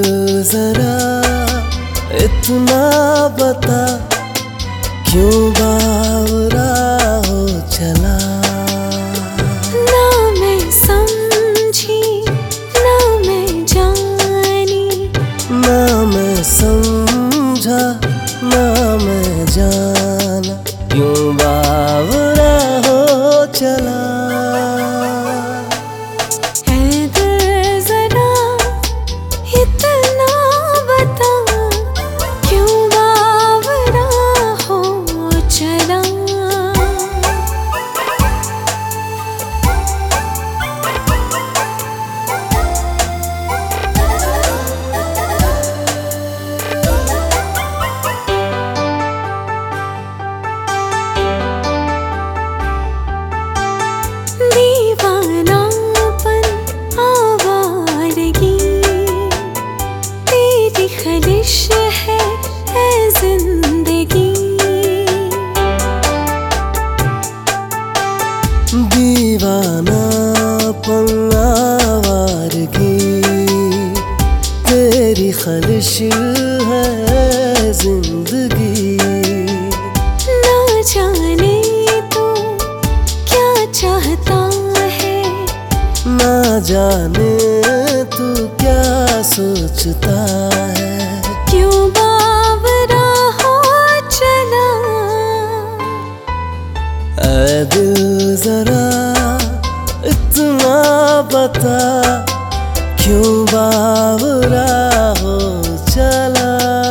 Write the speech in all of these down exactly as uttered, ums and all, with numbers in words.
जरा इतना बता, क्यों बावरा हो चला। ना मैं समझी ना मैं जानी, ना मैं समझा ना मैं जाना, क्यों बावरा हो चला। दीवानापन आवारगी तेरी ख्वाहिश है जिंदगी। ना जाने तू क्या चाहता है, ना जाने तू क्या सोचता है, क्यों बावरा हो चला। ऐ दिल जरा इतना बता, क्यों बावरा हो चला।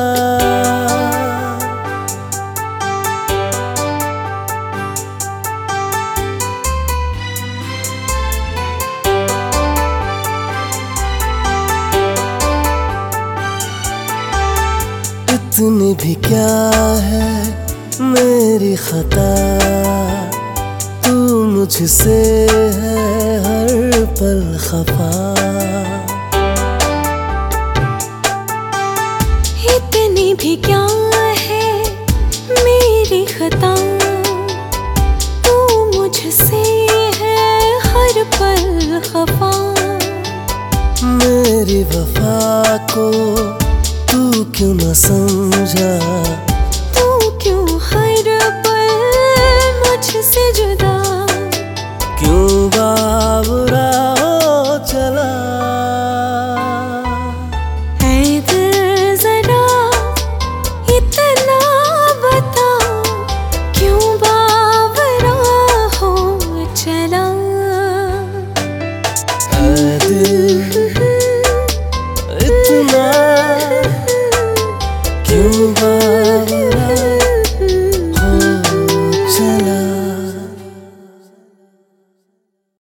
इतनी भी क्या है मेरी खता, तू मुझसे है हर पल खफा। इतनी भी क्या है मेरी खता, तू मुझसे है हर पल खफा। मेरी वफा को तू क्यों न समझा, तू क्यों हर पल मुझसे जुदा, क्यों बावरा हो चला। ऐ दिल जरा इतना बता, क्यों बावरा हो चला। ऐ दिल इतना क्यों